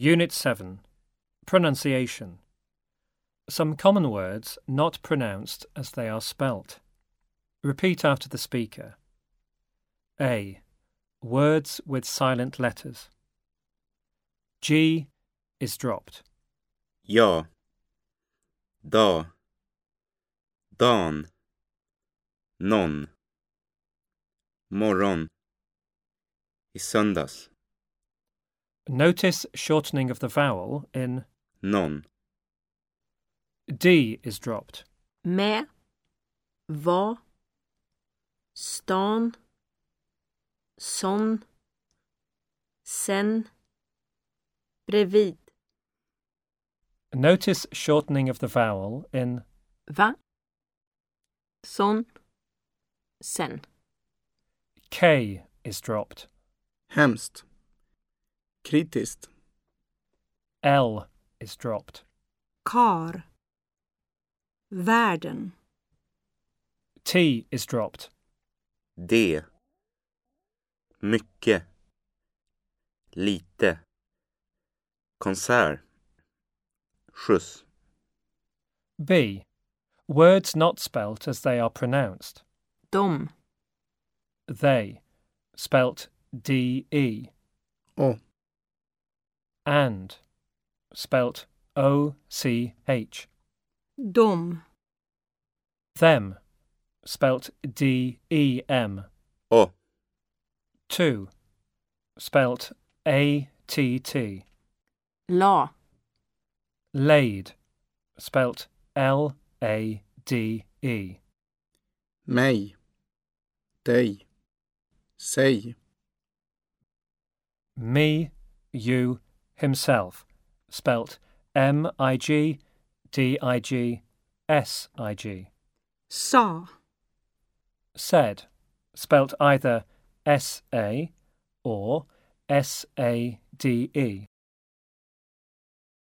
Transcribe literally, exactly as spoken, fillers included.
Unit seven. Pronunciation. Some common words not pronounced as they are spelt. Repeat after the speaker. A. Words with silent letters. G is dropped. Ja. Da. Dan. Någon. Morgon. I söndags. Notice shortening of the vowel in Någon. D is dropped. Med. Var. Stan. Sån. Sen. Bredvid. Notice shortening of the vowel in Va. Sån. Sen. K is dropped. Hemskt. Kritiskt. L is dropped. Kar. Världen. T is dropped. D. Mycket. Lite. Konsert. Skjuts. B. Words not spelt as they are pronounced. Dom. They, spelt D E. O. And, spelt O C H. Dom. Them, spelt D E M. O. Two, spelt A T T. La. Laid, spelt L A D E. Mig. Dig. Säg. Me, you, himself, spelt M I G D I G S I G. Sa. Said, spelt either S A or S A D E.